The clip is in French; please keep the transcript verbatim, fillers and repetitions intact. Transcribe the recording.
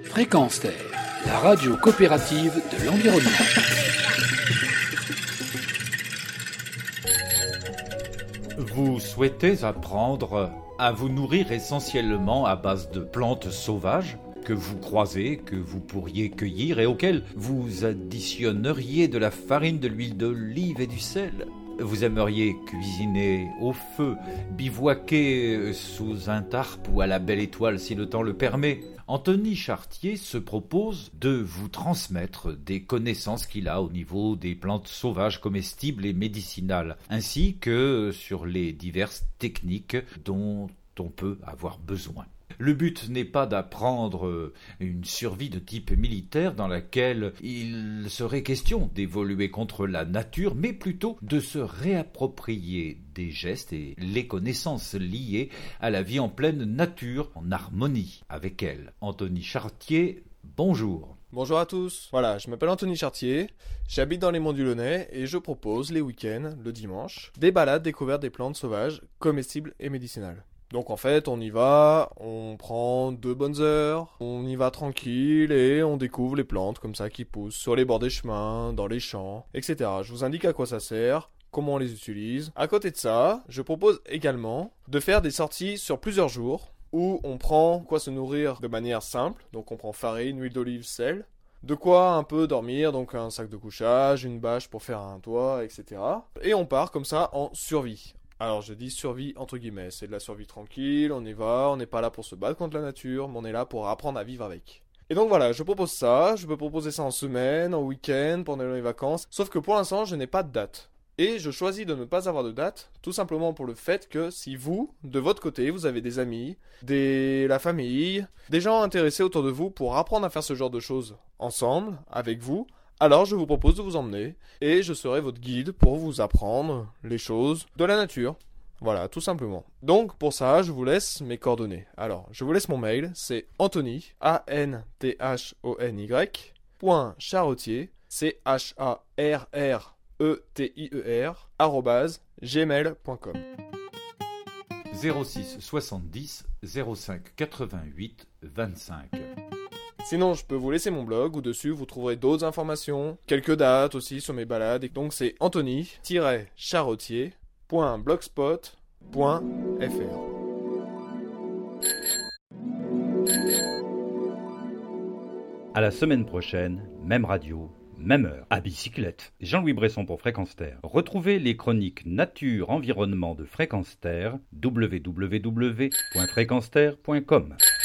Fréquence Terre, la radio coopérative de l'environnement. Vous souhaitez apprendre à vous nourrir essentiellement à base de plantes sauvages que vous croisez, que vous pourriez cueillir et auxquelles vous additionneriez de la farine, de l'huile d'olive et du sel. Vous aimeriez cuisiner au feu, bivouaquer sous un tarp ou à la belle étoile si le temps le permet. Anthony Chartier se propose de vous transmettre des connaissances qu'il a au niveau des plantes sauvages comestibles et médicinales, ainsi que sur les diverses techniques dont on peut avoir besoin. Le but n'est pas d'apprendre une survie de type militaire dans laquelle il serait question d'évoluer contre la nature, mais plutôt de se réapproprier des gestes et les connaissances liées à la vie en pleine nature, en harmonie avec elle. Anthony Chartier, bonjour. Bonjour à tous, voilà, je m'appelle Anthony Chartier, j'habite dans les Monts du Launay et je propose les week-ends, le dimanche, des balades découvertes des plantes sauvages, comestibles et médicinales. Donc en fait, on y va, on prend deux bonnes heures, on y va tranquille et on découvre les plantes comme ça qui poussent sur les bords des chemins, dans les champs, et cetera. Je vous indique à quoi ça sert, comment on les utilise. À côté de ça, je propose également de faire des sorties sur plusieurs jours où on prend quoi se nourrir de manière simple, donc on prend farine, huile d'olive, sel, de quoi un peu dormir, donc un sac de couchage, une bâche pour faire un toit, et cetera. Et on part comme ça en survie. Alors je dis survie entre guillemets, c'est de la survie tranquille, on y va, on n'est pas là pour se battre contre la nature, mais on est là pour apprendre à vivre avec. Et donc voilà, je propose ça, je peux proposer ça en semaine, en week-end, pendant les vacances, sauf que pour l'instant je n'ai pas de date. Et je choisis de ne pas avoir de date, tout simplement pour le fait que si vous, de votre côté, vous avez des amis, des... la famille, des gens intéressés autour de vous pour apprendre à faire ce genre de choses ensemble, avec vous, alors je vous propose de vous emmener et je serai votre guide pour vous apprendre les choses de la nature. Voilà, tout simplement. Donc pour ça, je vous laisse mes coordonnées. Alors, je vous laisse mon mail, c'est Anthony, A N T H O N Y, point charretier, C H A R R E T I E R, arrobase, gmail point com. zéro six soixante-dix zéro cinq quatre-vingt-huit vingt-cinq. Sinon, je peux vous laisser mon blog où dessus vous trouverez d'autres informations, quelques dates aussi sur mes balades. Et donc c'est anthony charretier point blogspot point f r. À la semaine prochaine, même radio, même heure, à bicyclette. Jean-Louis Bresson pour Fréquence Terre. Retrouvez les chroniques Nature Environnement de Fréquence Terre, w w w point fréquence terre point com.